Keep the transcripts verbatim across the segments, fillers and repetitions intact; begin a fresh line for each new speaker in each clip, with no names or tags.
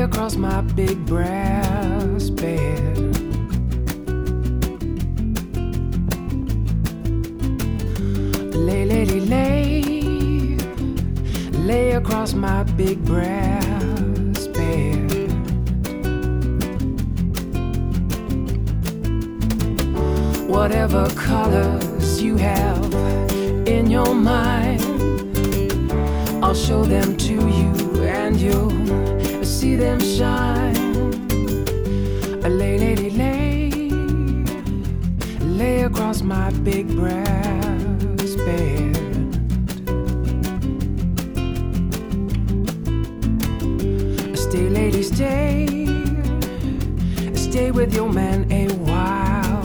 across my big brass bed. Lay, lady, lay, lay across my big brass bed. Whatever colors you have in your mind, I'll show them to you and you'll see them shine. Lay, lady, lay, lay across my big brass bed. Stay, lady, stay, stay with your man a while.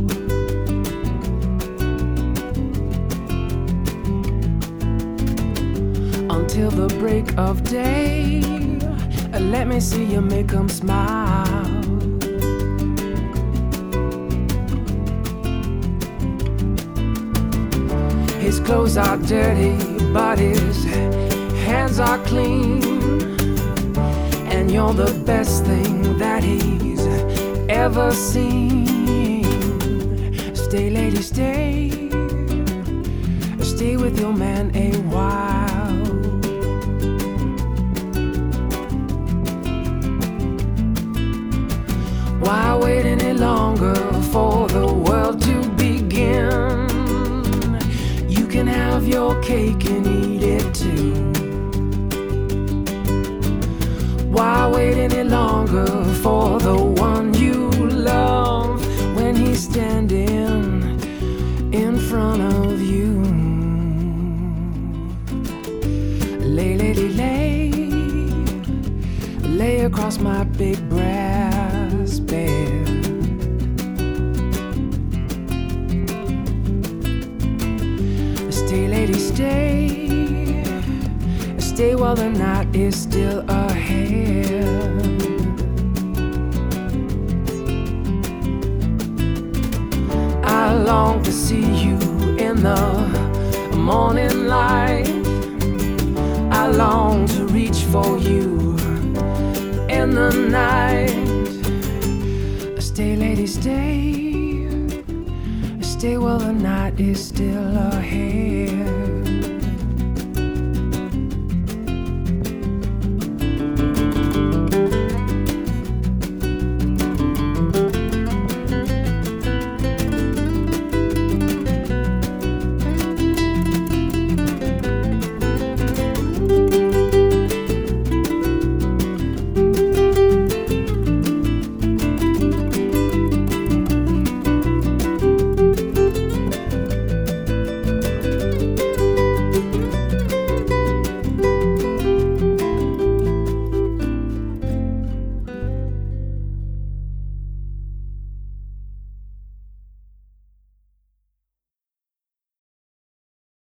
Until the break of day, let me see you make him smile. His clothes are dirty, but his hands are clean. And you're the best thing that he's ever seen. Stay, lady, stay, stay with your man a while. Why wait any longer for the world to begin? You can have your cake and eat it too. Why wait any longer for the one you love when he's standing in front of you? Lay, lady, lay, lay across my big brass bed. Stay, lady, stay, stay while the night is still ahead. I long to see you in the morning light. I long to reach for you in the night. Stay, lady, stay, stay while the night is still ahead.